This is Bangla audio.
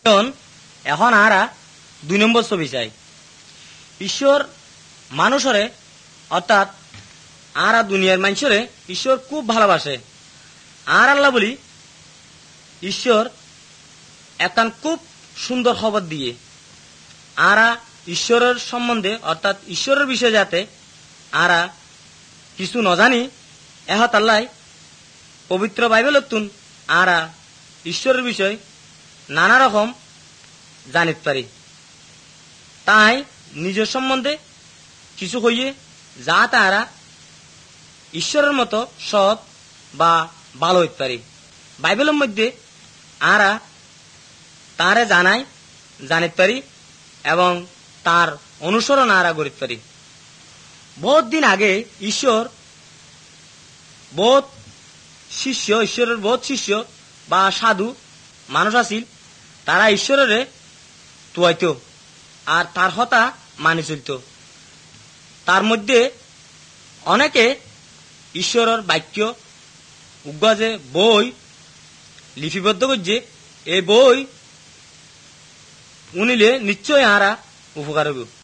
এখন আরা 2 নম্বর ছবি চাই। ঈশ্বর মানুষরে অর্থাৎ আরা দুনিয়ার মানুষরে ঈশ্বর খুব ভালোবাসে। আর আল্লাহ বলি ঈশ্বর একখান খুব সুন্দর খবর দিয়ে আরা ঈশ্বরের সম্বন্ধে অর্থাৎ ঈশ্বরের বিষয়ে যাতে আরা কিছু ন জানি এহত আল্লাহ পবিত্র বাইবেল তুন আরা ঈশ্বরের বিষয় নানা রকম জানিতে পারি। তাই নিজের সম্বন্ধে কিছু হইয়ে যা তারা ঈশ্বরের মতো সৎ বা ভালো হইতে পারি। বাইবেলের মধ্যে আরা তারে জানিতে পারি এবং তার অনুসরণ আরা করিতে পারি। বহুত দিন আগে ঈশ্বরের বহুত শিষ্য বা সাধু মানুষ আছিল, তারা ঈশ্বরের তুয়াইত আর তার হতা মানি চলত। তার মধ্যে অনেকে ঈশ্বরের বাক্য উগ্গজে বই লিপিবদ্ধ করছে। এই বই উনিলে নিশ্চয় আরা উপকার হইব।